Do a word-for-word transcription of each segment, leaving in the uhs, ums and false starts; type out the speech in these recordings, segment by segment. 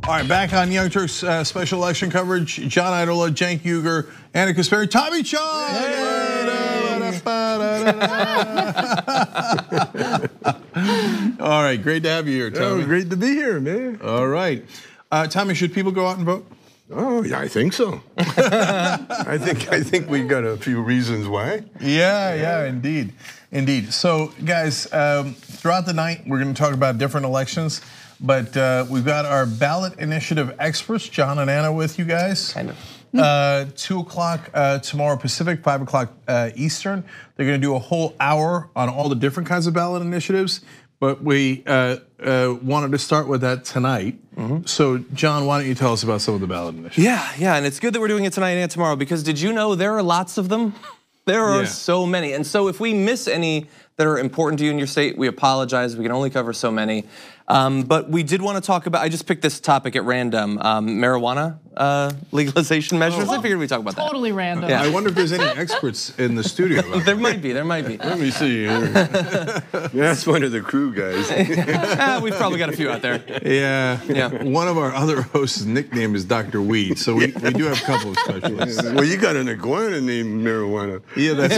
All right, back on Young Turks uh, special election coverage. John Idaho, Cenk Uygur, Anna Kasperi, Tommy Chong. All right, great to have you here, Tommy. Oh, great to be here, man. All right. Uh, Tommy, should people go out and vote? Oh, yeah, I think so. I think I think we got a few reasons why. Yeah, yeah, indeed, indeed. So, guys, um, throughout the night, we're going to talk about different elections, but uh, we've got our ballot initiative experts, John and Anna, with you guys. Kind of. Uh, two o'clock uh, tomorrow Pacific, five o'clock uh, Eastern. They're going to do a whole hour on all the different kinds of ballot initiatives. But we uh, uh, wanted to start with that tonight. Mm-hmm. So, John, why don't you tell us about some of the ballot initiatives? Yeah, yeah, and it's good that we're doing it tonight and tomorrow because did you know there are lots of them? There are yeah. so many. And so if we miss any that are important to you in your state, we apologize. We can only cover so many. Um, but we did want to talk about, I just picked this topic at random, um, marijuana uh, legalization measures. Oh, I figured we'd talk about totally that. Totally random. Yeah. I wonder if there's any experts in the studio. There might be, there might be. Let me see. That's one of the crew guys. ah, we've probably got a few out there. Yeah, yeah. One of our other hosts' nickname is Doctor Weed, so we, we do have a couple of specialists. Well, you got an iguana named Marijuana. Yeah, that's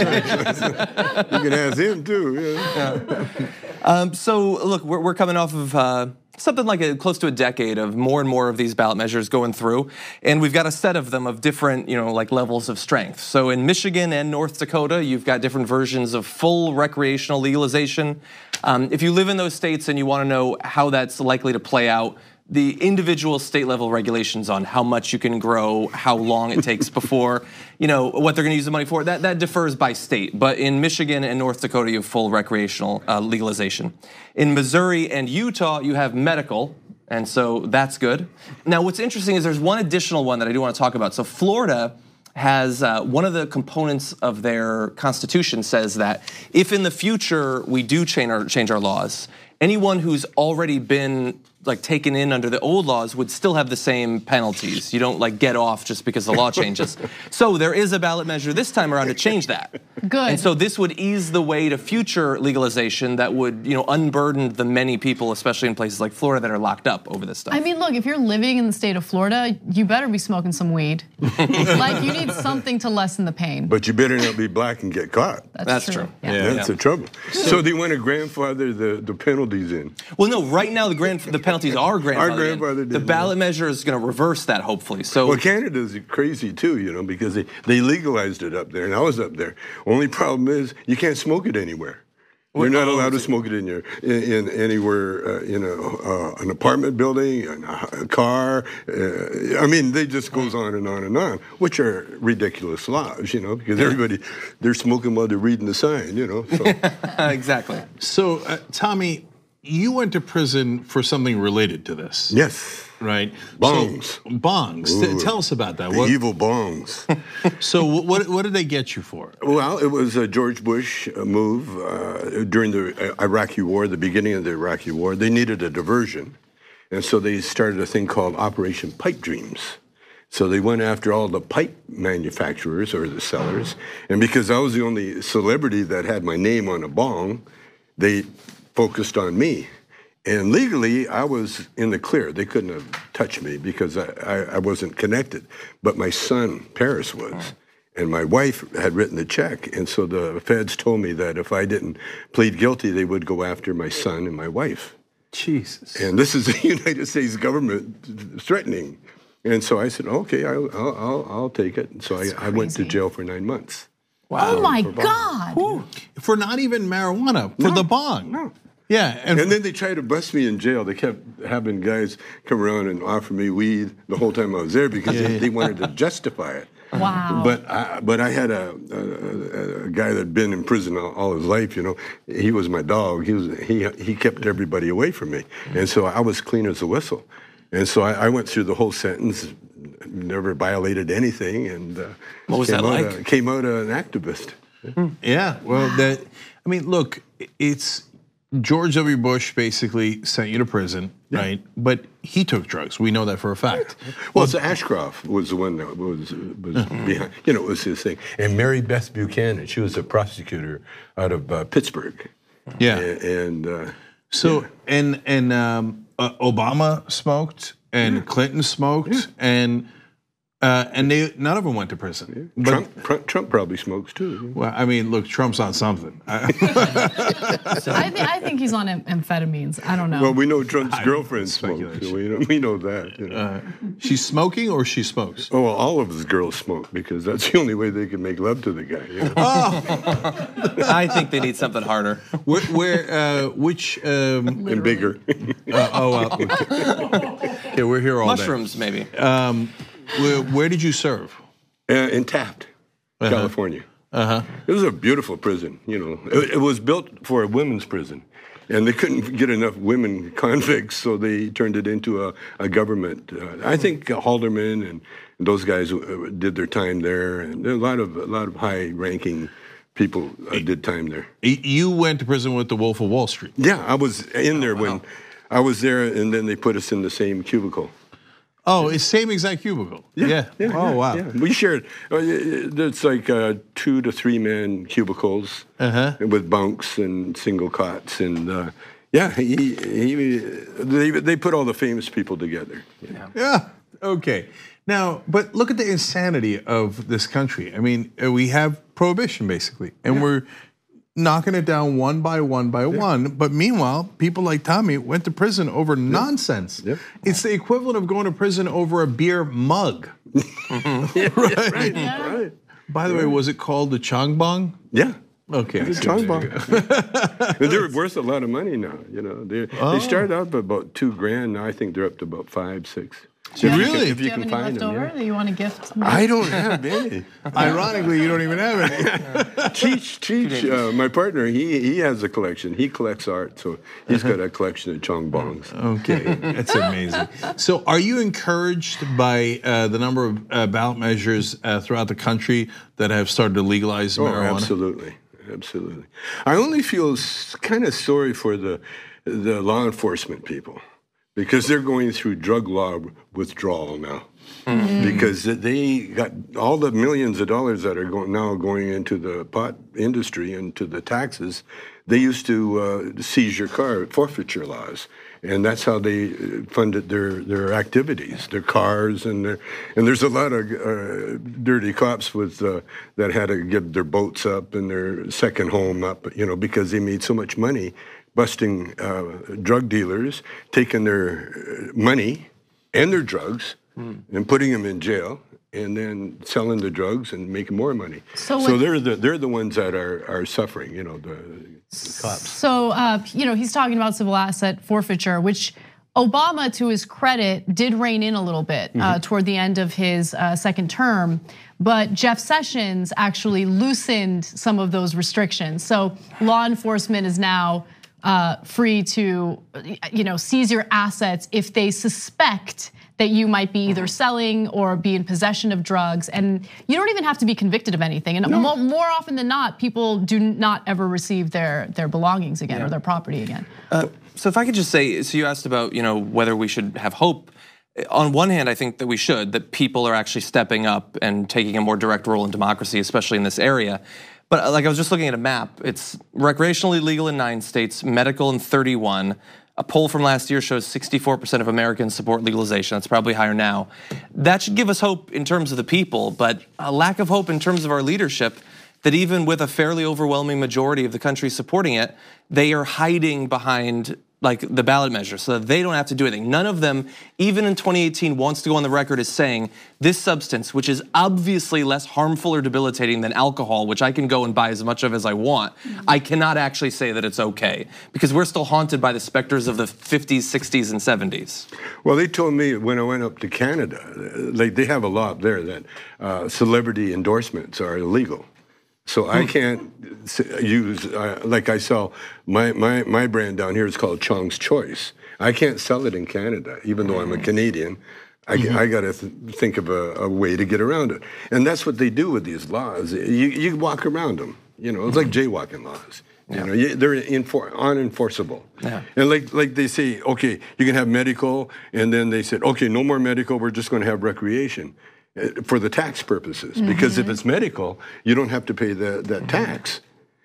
right. You can ask him too. Yeah. yeah. Um, so look, we're, we're coming off of uh, something like a, close to a decade of more and more of these ballot measures going through, and we've got a set of them of different, you know, like levels of strength. So in Michigan and North Dakota, you've got different versions of full recreational legalization. Um, if you live in those states and you want to know how that's likely to play out, the individual state level regulations on how much you can grow, how long it takes before, you know, what they're gonna use the money for, that, that differs by state. But in Michigan and North Dakota, you have full recreational uh, legalization. In Missouri and Utah, you have medical, and so that's good. Now, what's interesting is there's one additional one that I do wanna talk about. So Florida has uh, one of the components of their constitution says that if in the future we do change our, change our laws, anyone who's already been like taken in under the old laws would still have the same penalties. You don't like get off just because the law changes. So there is a ballot measure this time around to change that. Good. And so this would ease the way to future legalization that would, you know, unburden the many people, especially in places like Florida, that are locked up over this stuff. I mean, look, if you're living in the state of Florida, you better be smoking some weed. Like you need something to lessen the pain. But you better not be black and get caught. That's, That's true. true. Yeah. Yeah. That's Yeah. the trouble. So they want to grandfather the, the penalties in. Well, no, right now the grand the penalties are grandfathered. Our grandfather in. did, The ballot measure is going to reverse that, hopefully. So, well, Canada's crazy too, you know, because they, they legalized it up there, and I was up there. Only problem is you can't smoke it anywhere. You're not allowed to smoke it in your in, in anywhere uh, in a uh, an apartment building, in a car. Uh, I mean, they just goes on and on and on, which are ridiculous laws, you know, because everybody they're smoking while they're reading the sign, you know. So. exactly. So, uh, Tommy, you went to prison for something related to this. Yes. Right? Bongs. So, bongs. Ooh, Tell us about that. The What, evil bongs. so what, what did they get you for? Well, it was a George Bush move uh, during the Iraqi War, the beginning of the Iraqi War. They needed a diversion. And so they started a thing called Operation Pipe Dreams. So they went after all the pipe manufacturers or the sellers. And because I was the only celebrity that had my name on a bong, they focused on me. And legally, I was in the clear. They couldn't have touched me because I, I, I wasn't connected. But my son, Paris, was. And my wife had written the check. And so the feds told me that if I didn't plead guilty, they would go after my son and my wife. Jesus. And this is the United States government threatening. And so I said, okay, I'll, I'll, I'll take it. And so I, I went to jail for nine months. Wow. Oh my God. Ooh. For not even marijuana, for No, the bong. No. Yeah. And, And then they tried to bust me in jail. They kept having guys come around and offer me weed the whole time I was there because Yeah, they, yeah. they wanted to justify it. Wow. But I, but I had a, a, a guy that'd been in prison all, all his life. You know, he was my dog. He was he he kept everybody away from me, and so I was clean as a whistle. And so I, I went through the whole sentence, never violated anything, and uh, what was came that out like? A, came out an activist. yeah. Well, that. I mean, look, it's. George W. Bush basically sent you to prison, yeah. right? But he took drugs. We know that for a fact. Well, it's Ashcroft was the one that was was behind. You know, it was his thing. And Mary Beth Buchanan, she was a prosecutor out of uh, Pittsburgh. Yeah. And, and uh, so yeah. and and um, uh, Obama smoked, and Clinton smoked, and uh, and they none of them went to prison. But, Trump, Trump probably smokes too. well, I mean, look, Trump's on something. I, th- I think he's on am- amphetamines. I don't know. Well, we know Trump's girlfriend smokes. speculation. So we, know, we know that. You know. Uh, she's smoking or she smokes? Oh, well, all of his girls smoke because that's the only way they can make love to the guy. You know? I think they need something harder. Where, where uh, which? Um, And bigger. uh, oh, well, okay, we're here all Mushrooms, maybe. day. Where, where did you serve? uh, in Taft, California. Uh-huh. It was a beautiful prison. You know, it, it was built for a women's prison, and they couldn't get enough women convicts, so they turned it into a, a government. Uh, I think uh, Haldeman and those guys uh, did their time there, and there are a lot of a lot of high-ranking people uh, did time there. You went to prison with the Wolf of Wall Street. Yeah, I was in there when I was there, and then they put us in the same cubicle. Oh, it's same exact cubicle. Yeah. yeah Oh, yeah, wow. Yeah. We shared. Uh, it's like uh, two to three man cubicles Uh-huh. with bunks and single cots, and uh, yeah, he, he they they put all the famous people together. Yeah. Yeah. Okay. Now, but look at the insanity of this country. I mean, uh, we have prohibition basically, and Yeah. we're knocking it down one by one by yeah. one. But meanwhile, people like Tommy went to prison over yeah. nonsense. Yep. It's the equivalent of going to prison over a beer mug. yeah, right. Right. Yeah. Right. By the way, was it called the Chong Bong? Yeah. Okay. It's a Chong Bong. They're worth a lot of money now. You know, they Oh. they started out at about two grand. Now I think they're up to about five, six. Do you have- Really? If Do you you have can any find left them. over Yeah. that you want to gift? I don't have any. Ironically, you don't even have any. Cheech, Cheech, uh, my partner, he he has a collection. He collects art, so he's got a collection of Chong Bongs. Okay, that's amazing. So, are you encouraged by uh, the number of uh, ballot measures uh, throughout the country that have started to legalize Oh, marijuana? absolutely, absolutely. I only feel kind of sorry for the the law enforcement people because they're going through drug law withdrawal now. Mm-hmm. Because they got all the millions of dollars that are going, now going into the pot industry and to the taxes. They used to uh, seize your car, forfeiture laws, and that's how they funded their, their activities, their cars, and their and there's a lot of uh, dirty cops with uh, that had to give their boats up and their second home up, you know, because they made so much money busting uh, drug dealers, taking their money and their drugs. Mm. And putting them in jail, and then selling the drugs and making more money. So, so they're the they're the ones that are are suffering, you know, the, the cops. So uh, you know, he's talking about civil asset forfeiture, which Obama, to his credit, did rein in a little bit mm-hmm. uh, toward the end of his uh, second term. But Jeff Sessions actually loosened some of those restrictions. So law enforcement is now uh, free to, you know, seize your assets if they suspect that you might be either selling or be in possession of drugs, and you don't even have to be convicted of anything. And no. more, more often than not, people do not ever receive their their belongings again yeah. or their property again. Uh, so if I could just say, so you asked about, you know, whether we should have hope. On one hand, I think that we should, that people are actually stepping up and taking a more direct role in democracy, especially in this area. But like I was just looking at a map, it's recreationally legal in nine states, medical in thirty-one. A poll from last year shows sixty-four percent of Americans support legalization. That's probably higher now. That should give us hope in terms of the people, but a lack of hope in terms of our leadership, that even with a fairly overwhelming majority of the country supporting it, they are hiding behind like the ballot measure so that they don't have to do anything. None of them, even in twenty eighteen, wants to go on the record as saying this substance, which is obviously less harmful or debilitating than alcohol, which I can go and buy as much of as I want, mm-hmm. I cannot actually say that it's okay because we're still haunted by the specters of the fifties, sixties, and seventies. Well, they told me when I went up to Canada, like they have a law up there that uh, celebrity endorsements are illegal. So I can't use, uh, like I sell, my, my, my brand down here is called Chong's Choice. I can't sell it in Canada, even though I'm a Canadian. I, mm-hmm. I got to th- think of a, a way to get around it. And that's what they do with these laws. You, you walk around them. You know, it's like jaywalking laws. You yeah. know, you, they're infor- unenforceable. Yeah. And like like they say, okay, you can have medical, and then they said, okay, no more medical, we're just going to have recreation. For the tax purposes, mm-hmm. because if it's medical, you don't have to pay the, that mm-hmm. tax.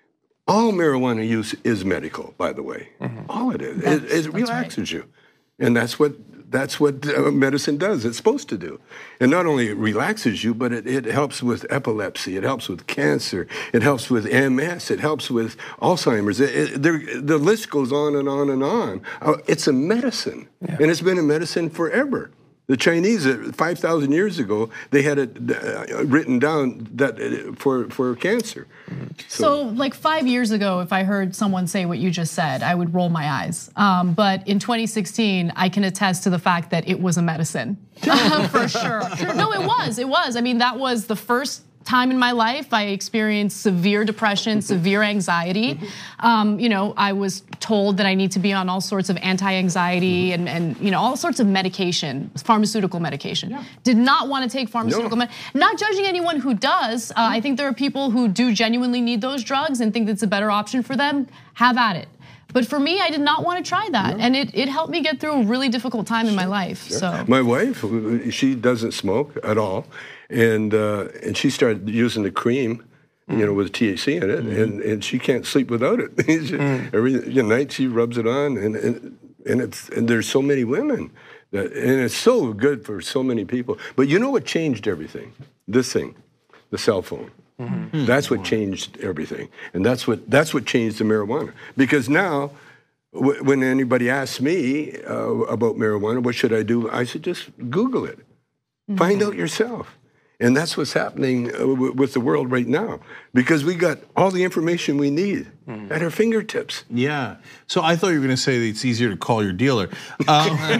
All marijuana use is medical, by the way. Mm-hmm. All it is. It, it relaxes right. you. And that's what that's what uh, medicine does. It's supposed to do. And not only it relaxes you, but it, it helps with epilepsy. It helps with cancer. It helps with M S. It helps with Alzheimer's. It, it, there, the list goes on and on and on. Uh, it's a medicine. Yeah. And it's been a medicine forever. The Chinese, five thousand years ago, they had it uh, written down that uh, for, for cancer. So. so, like five years ago, if I heard someone say what you just said, I would roll my eyes. Um, but in twenty sixteen, I can attest to the fact that it was a medicine, for sure. No, it was, it was. I mean, that was the first time in my life I experienced severe depression, severe anxiety. Um, you know, I was told that I need to be on all sorts of anti-anxiety and, and you know, all sorts of medication, pharmaceutical medication. Yeah. Did not want to take pharmaceutical no. med. Not judging anyone who does. Uh, I think there are people who do genuinely need those drugs and think that's a better option for them. Have at it. But for me, I did not want to try that. No. And it, it helped me get through a really difficult time in my life. Sure. So my wife, she doesn't smoke at all. And uh, and she started using the cream, you know, with T H C in it, mm-hmm. and, and she can't sleep without it. she, mm. Every you know, night she rubs it on, and and, and it's and there's so many women that, and it's so good for so many people. But you know what changed everything? This thing, the cell phone. Mm-hmm. That's what changed everything, and that's what that's what changed the marijuana. Because now, w- when anybody asks me uh, about marijuana, what should I do? I said just Google it, mm-hmm. find out yourself. And that's what's happening with the world right now, because we got all the information we need mm. at our fingertips. Yeah. So I thought you were going to say that it's easier to call your dealer. Um,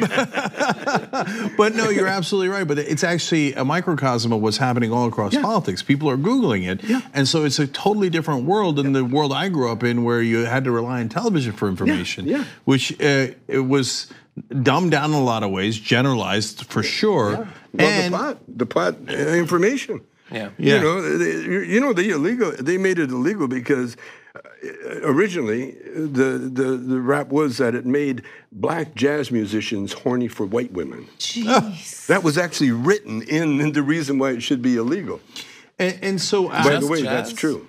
but no, you're absolutely right. But it's actually a microcosm of what's happening all across yeah. politics. People are Googling it. Yeah. And so it's a totally different world than yeah. the world I grew up in, where you had to rely on television for information, yeah. Yeah. which uh, it was dumbed down in a lot of ways, generalized for sure. Yeah. Well, and the plot, the plot uh, information. Yeah. You know, they, you know, the illegal. They made it illegal because originally the, the the rap was that it made black jazz musicians horny for white women. Jeez. That was actually written in, in the reason why it should be illegal. And, and so, by just the way, jazz? that's true.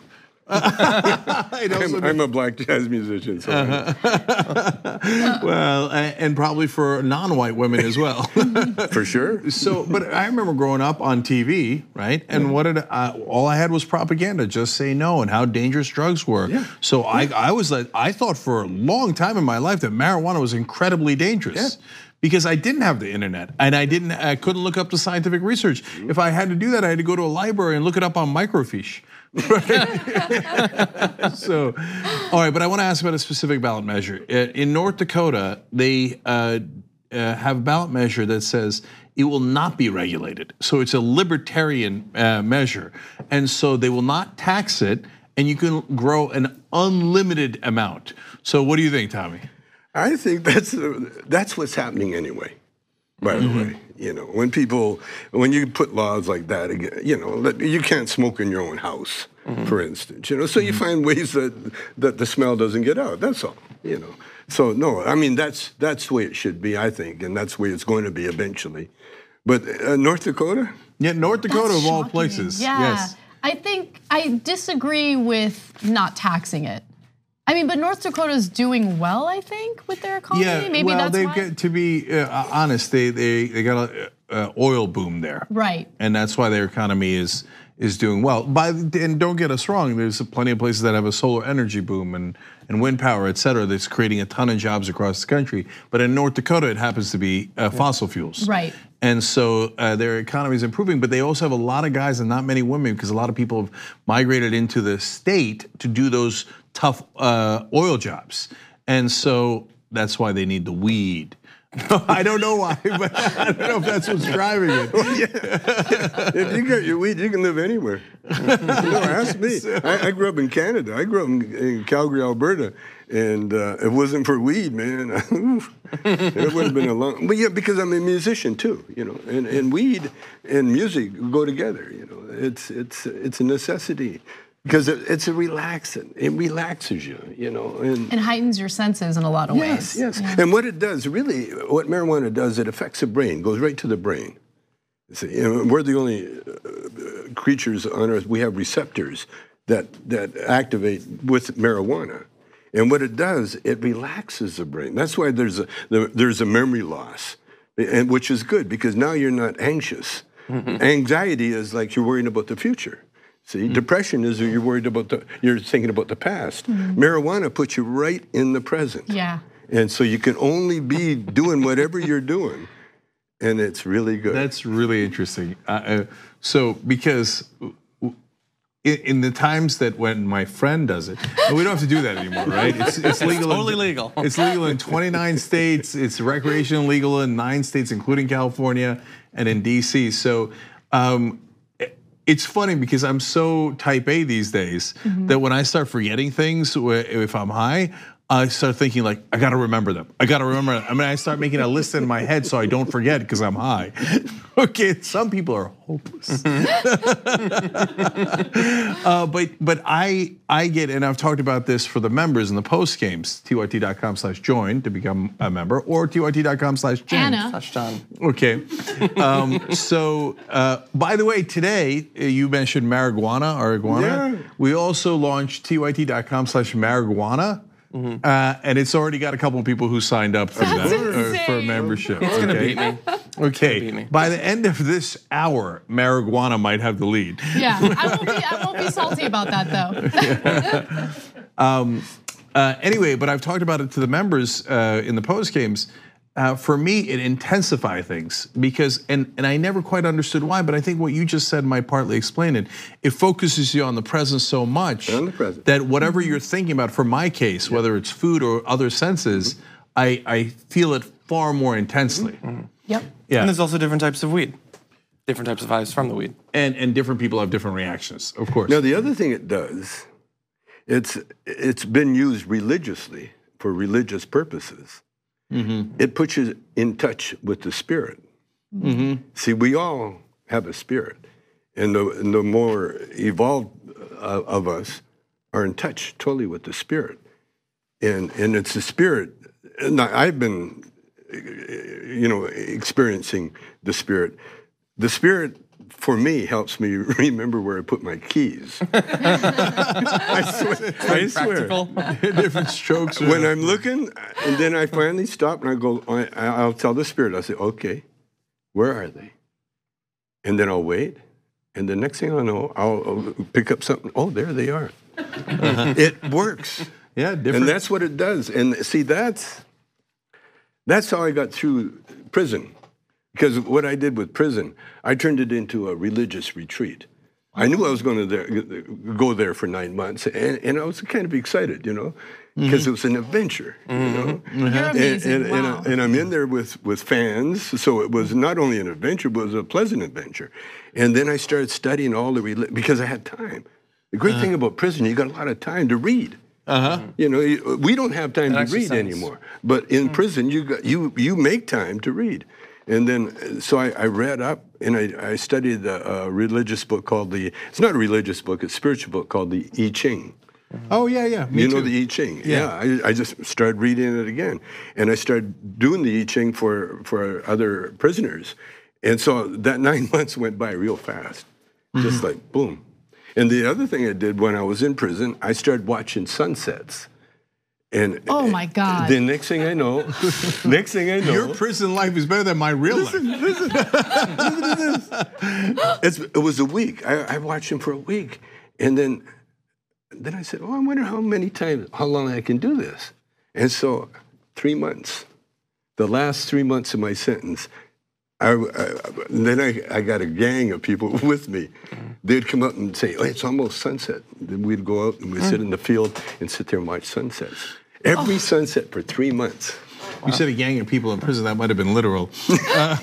I'm, I'm a black jazz musician, so uh-huh. well, and probably for non-white women as well, for sure. So, but I remember growing up on T V, right? And yeah. what did I, all I had was propaganda, just say no, and how dangerous drugs were. Yeah. So yeah. I, I was like, I thought for a long time in my life that marijuana was incredibly dangerous. Yeah. Because I didn't have the internet and I didn't, I couldn't look up the scientific research. If I had to do that, I had to go to a library and look it up on microfiche. So, all right, but I want to ask about a specific ballot measure. In North Dakota, they uh, uh, have a ballot measure that says it will not be regulated. So it's a libertarian uh, measure. And so they will not tax it, and you can grow an unlimited amount. So what do you think, Tommy? I think that's that's what's happening anyway. By the mm-hmm. way, you know, when people, when you put laws like that, you know, you can't smoke in your own house, mm-hmm. for instance. You know, so mm-hmm. you find ways that that the smell doesn't get out. That's all. You know, so no, I mean that's that's the way it should be, I think, and that's the way it's going to be eventually. But uh, North Dakota, yeah, North Dakota that's of all shocking. places. Yeah, yes. I think I disagree with not taxing it. I mean, but North Dakota's doing well, I think, with their economy. Yeah, Maybe well, that's they've why. got, to be uh, honest, they they they got a uh, oil boom there, right? And that's why their economy is is doing well. By and don't get us wrong, there's plenty of places that have a solar energy boom and and wind power, et cetera, that's creating a ton of jobs across the country. But in North Dakota, it happens to be uh, fossil fuels, right? And so uh, their economy is improving, but they also have a lot of guys and not many women because a lot of people have migrated into the state to do those tough uh, oil jobs. And so that's why they need the weed. I don't know why, but I don't know if that's what's driving it. Well, yeah. If you got your weed, you can live anywhere. You know, ask me. I, I grew up in Canada. I grew up in, in Calgary, Alberta, and uh, if it wasn't for weed, man, it would have been a long. But yeah, because I'm a musician too, you know, and, and weed and music go together. You know, it's it's it's a necessity. Because it, it's a relaxant. It relaxes you, you know. And, and heightens your senses in a lot of yes, ways. Yes, yes. Yeah. And what it does, really, what marijuana does, it affects the brain, goes right to the brain. See, you know, we're the only uh, creatures on Earth, we have receptors that, that activate with marijuana. And what it does, it relaxes the brain. That's why there's a, there's a memory loss. and which is good because now you're not anxious. Mm-hmm. Anxiety is like you're worrying about the future. See, mm-hmm. depression is you're worried about the, you're thinking about the past. Mm-hmm. Marijuana puts you right in the present. Yeah. And so you can only be doing whatever you're doing, and it's really good. That's really interesting. Uh, so because in, in the times that when my friend does it, and we don't have to do that anymore, right? It's, it's legal. It's totally in, legal. It's legal in twenty-nine states. It's recreational legal in nine states, including California and in D C. So um, it's funny because I'm so type A these days mm-hmm. that when I start forgetting things, if I'm high, I start thinking like, I gotta remember them. I gotta remember them. I mean, I start making a list in my head so I don't forget because I'm high. Okay, some people are hopeless. uh, but but I I get, and I've talked about this for the members in the post games, T Y T dot com slash join to become a member, or T Y T dot com slash Anna. Slash John. Okay. Um, so, uh, by the way, today you mentioned marijuana or iguana. Yeah. We also launched T Y T dot com slash marijuana. Mm-hmm. Uh, and it's already got a couple of people who signed up for That's that uh, insane. for membership. It's okay? gonna beat me. Okay. Beat me. By the end of this hour, marijuana might have the lead. Yeah, I won't be, I won't be salty about that though. um, uh, anyway, but I've talked about it to the members uh, in the post games. Uh, for me, it intensifies things because, and, and I never quite understood why, but I think what you just said might partly explain it. It focuses you on the present so much on the present. that whatever you're thinking about, for my case, yeah. whether it's food or other senses, mm-hmm. I, I feel it far more intensely. Mm-hmm. Yep. Yeah. And there's also different types of weed, different types of highs from the weed. And, and different people have different reactions, of course. Now, the other thing it does, it's it's been used religiously for religious purposes. Mm-hmm. It puts you in touch with the spirit. Mm-hmm. See, we all have a spirit, and the, and the more evolved uh, of us are in touch totally with the spirit, and and it's the spirit. And I've been, you know, experiencing the spirit. The spirit, for me, helps me remember where I put my keys. I swear. I swear. Different strokes. When I'm looking, and then I finally stop and I go, I, I'll tell the spirit, I'll say, okay, where are they? And then I'll wait. And the next thing I know, I'll, I'll pick up something. Oh, there they are. Uh-huh. It works. Yeah, different. And that's what it does. And see, that's that's how I got through prison. Because what I did with prison, I turned it into a religious retreat. I knew I was going to there, go there for nine months, and, and I was kind of excited, you know, because mm-hmm. it was an adventure, mm-hmm. you know. Mm-hmm. You're amazing. And, and, wow. and, and I'm in there with, with fans, so it was not only an adventure, but it was a pleasant adventure. And then I started studying all the religion, because I had time. The great uh-huh. thing about prison, you got a lot of time to read. Uh-huh. You know, we don't have time that to read sense. anymore. But in mm-hmm. prison, you got, you you make time to read. And then, so I, I read up, and I, I studied a, a religious book called the, it's not a religious book, it's a spiritual book called the I Ching. Oh, yeah, yeah, me You too. know the I Ching? Yeah. yeah I, I just started reading it again. And I started doing the I Ching for, for other prisoners. And so that nine months went by real fast, just mm-hmm. like boom. And the other thing I did when I was in prison, I started watching sunsets. And oh my God! The next thing I know, next thing I know, your prison life is better than my real listen, life. Listen, listen to this. It's, it was a week. I, I watched him for a week, and then, then I said, "Oh, I wonder how many times, how long I can do this." And so, three months, the last three months of my sentence, I, I then I, I got a gang of people with me. They'd come up and say, "Oh, it's almost sunset." Then we'd go out and we'd mm. sit in the field and sit there and watch sunsets. Every oh. sunset for three months. You said a gang of people in prison. That might have been literal. uh,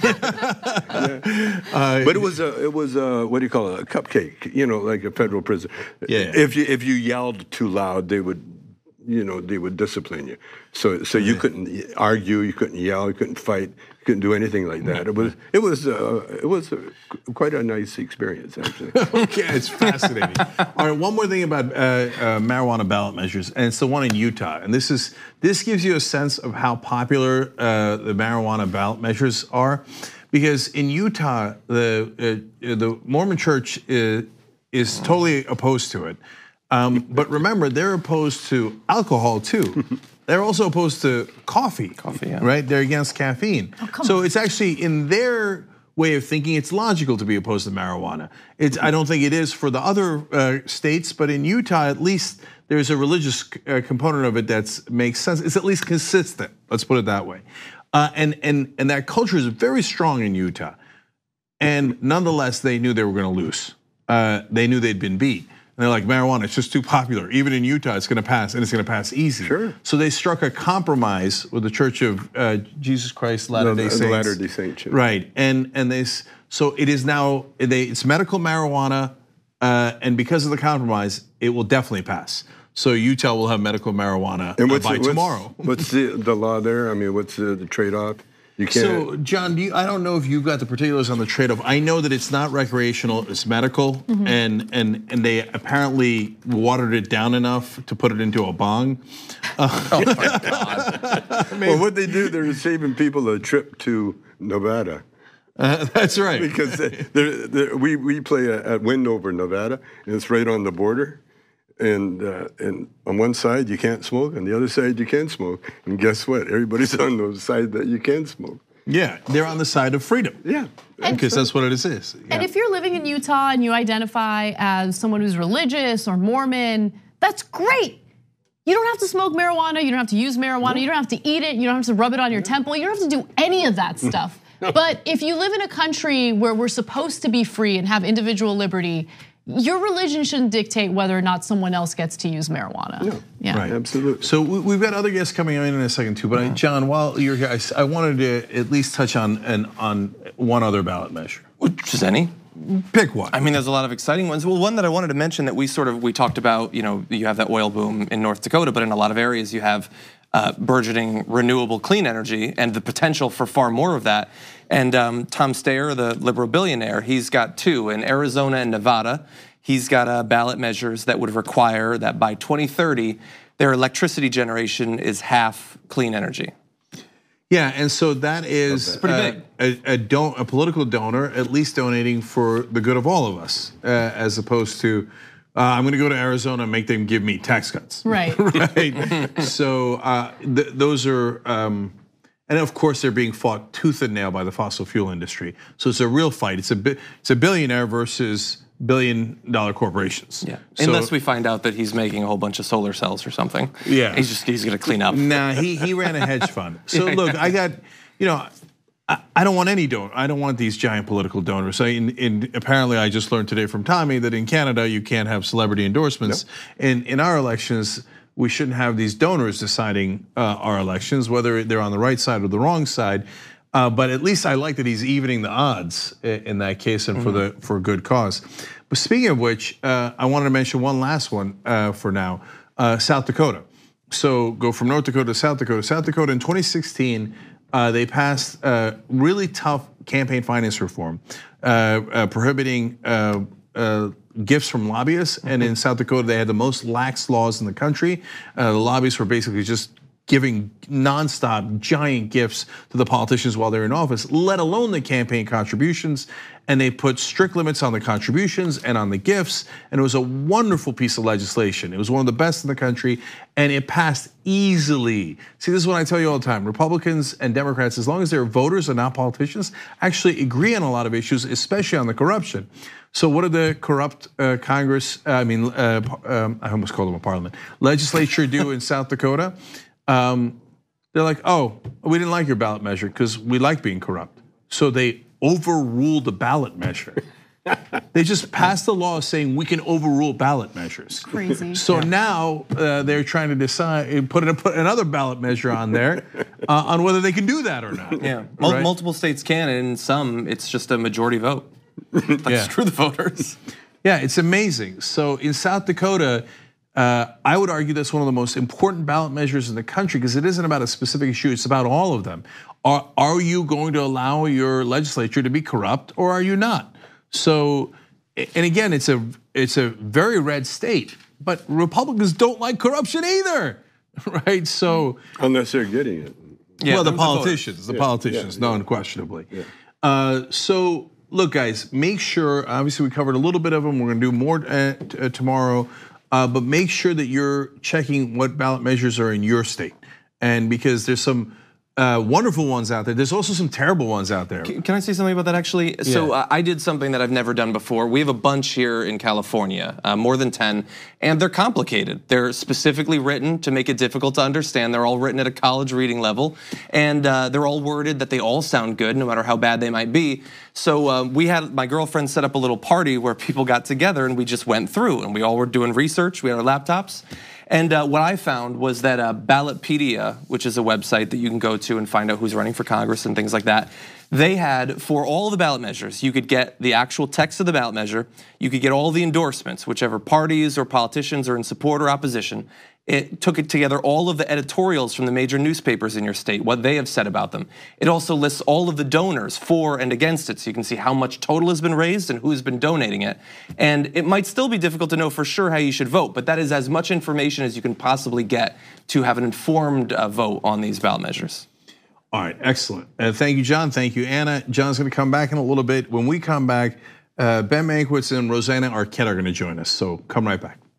yeah. uh, but it was a, it was a, what do you call it? A cupcake. You know, like a federal prison. Yeah. If you if you yelled too loud, they would, you know, they would discipline you. So so you yeah. couldn't argue, you couldn't yell, you couldn't fight, you couldn't do anything like that. It was it was uh, it was a, quite a nice experience, actually. Okay, it's fascinating. All right, one more thing about uh, uh, marijuana ballot measures, and it's the one in Utah. And this is this gives you a sense of how popular uh, the marijuana ballot measures are, because in Utah, the uh, the Mormon Church is, is totally opposed to it. Um, but remember, they're opposed to alcohol too. They're also opposed to coffee. Coffee, yeah. Right? They're against caffeine. Oh, come so on. it's actually in their way of thinking, it's logical to be opposed to marijuana. It's, I don't think it is for the other uh, states, but in Utah, at least there's a religious uh, component of it that makes sense. It's at least consistent. Let's put it that way. Uh, and and and that culture is very strong in Utah. And nonetheless, they knew they were going to lose. Uh, they knew they'd been beat. And they're like, marijuana, it's just too popular. Even in Utah, it's going to pass, and it's going to pass easy. Sure. So they struck a compromise with the Church of uh, Jesus Christ Latter-day No, the Saints. Latter-day Saints, yeah. Right, and and they so it is now they it's medical marijuana, uh, and because of the compromise, it will definitely pass. So Utah will have medical marijuana And uh, what's, by what's, tomorrow. What's the, the law there? I mean, what's the, the trade-off? You can't. So, John, do you, I don't know if you've got the particulars on the trade-off. I know that it's not recreational; it's medical, Mm-hmm. and and and they apparently watered it down enough to put it into a bong. Oh my God. well, what they do, they're saving people a trip to Nevada. Uh, that's right. Because they're, they're, we we play at Windover, Nevada, and it's right on the border. And uh, and on one side you can't smoke, on the other side you can smoke. And guess what? Everybody's on the side that you can smoke. Yeah, they're on the side of freedom. Yeah. Because that's what it is. is. Yeah. And if you're living in Utah and you identify as someone who's religious or Mormon, that's great. You don't have to smoke marijuana, you don't have to use marijuana, you don't have to eat it, you don't have to rub it on your temple, you don't have to do any of that stuff. But if you live in a country where we're supposed to be free and have individual liberty, your religion shouldn't dictate whether or not someone else gets to use marijuana. No. Yeah. Right. Absolutely. So we- we've got other guests coming in in a second too. But I, John, while you're here, I s- I wanted to at least touch on an, on one other ballot measure. Which is any? Pick one. I mean, there's a lot of exciting ones. Well, one that I wanted to mention that we sort of we talked about. You know, you have that oil boom in North Dakota, but in a lot of areas you have uh, burgeoning renewable clean energy and the potential for far more of that. And um, Tom Steyer, the liberal billionaire, he's got two in Arizona and Nevada. He's got uh, ballot measures that would require that by twenty thirty, their electricity generation is half clean energy. Yeah, and so that is Pretty uh, big. a, a, don- a political donor at least donating for the good of all of us, uh, as opposed to uh, I'm going to go to Arizona and make them give me tax cuts. Right. Right. So uh, th- those are, um, and of course they're being fought tooth and nail by the fossil fuel industry. So it's a real fight. It's a bi- it's a billionaire versus billion dollar corporations. Yeah. So, Unless we find out that he's making a whole bunch of solar cells or something. Yeah. He's just he's going to clean up. Nah, he he ran a hedge fund. So look, I got, you know, I, I don't want any donor. I don't want these giant political donors. I, in, in, apparently, I just learned today from Tommy that in Canada you can't have celebrity endorsements. And in our elections, we shouldn't have these donors deciding uh, our elections, whether they're on the right side or the wrong side. Uh, but at least I like that he's evening the odds in that case, and for the for a good cause. But speaking of which, uh, I wanted to mention one last one uh, for now: uh, South Dakota. So go from North Dakota to South Dakota. South Dakota in twenty sixteen, uh, they passed uh, really tough campaign finance reform, uh, uh, prohibiting uh, uh, gifts from lobbyists. Mm-hmm. And in South Dakota, they had the most lax laws in the country. Uh, the lobbyists were basically just giving nonstop giant gifts to the politicians while they're in office, let alone the campaign contributions. And they put strict limits on the contributions and on the gifts. And it was a wonderful piece of legislation. It was one of the best in the country, and it passed easily. See, this is what I tell you all the time. Republicans and Democrats, as long as they're voters and not politicians, actually agree on a lot of issues, especially on the corruption. So what did the corrupt uh, Congress, uh, I mean, uh, um, I almost called them a parliament, legislature do in South Dakota? Um, they're like, oh, we didn't like your ballot measure because we like being corrupt. So they overruled the ballot measure. They just passed a law saying we can overrule ballot measures. Crazy. So yeah. now uh, they're trying to decide, put, a, put another ballot measure on there uh, on whether they can do that or not. Yeah, right? Multiple states can, and in some it's just a majority vote. Like, Yeah. screw the voters. Yeah, it's amazing. So in South Dakota, uh, I would argue that's one of the most important ballot measures in the country because it isn't about a specific issue, it's about all of them. Are, are you going to allow your legislature to be corrupt or are you not? So, and again, it's a it's a very red state, but Republicans don't like corruption either, right? So, Unless they're getting it. Yeah, well, the the politicians, the Yeah, politicians, yeah, no, yeah. unquestionably. Uh, so, look, guys, make sure. Obviously, we covered a little bit of them. We're going to do more uh, t- uh, tomorrow, uh, but make sure that you're checking what ballot measures are in your state. and because there's some Uh, wonderful ones out there. There's also some terrible ones out there. Can I say something about that actually? Yeah. So uh, I did something that I've never done before. We have a bunch here in California, uh, more than ten, and they're complicated. They're specifically written to make it difficult to understand. They're all written at a college reading level, and uh, they're all worded that they all sound good, no matter how bad they might be. So uh, we had, my girlfriend set up a little party where people got together and we just went through, and we all were doing research. We had our laptops. And uh, what I found was that uh, Ballotpedia, which is a website that you can go to and find out who's running for Congress and things like that, they had, for all the ballot measures, you could get the actual text of the ballot measure, you could get all the endorsements, whichever parties or politicians are in support or opposition. It took it together all of the editorials from the major newspapers in your state, what they have said about them. It also lists all of the donors for and against it, so you can see how much total has been raised and who's been donating it. And it might still be difficult to know for sure how you should vote, but that is as much information as you can possibly get to have an informed vote on these ballot measures. All right, excellent. Uh, thank you, John. Thank you, Anna. John's going to come back in a little bit. When we come back, uh, Ben Mankiewicz and Rosanna Arquette are going to join us, so come right back.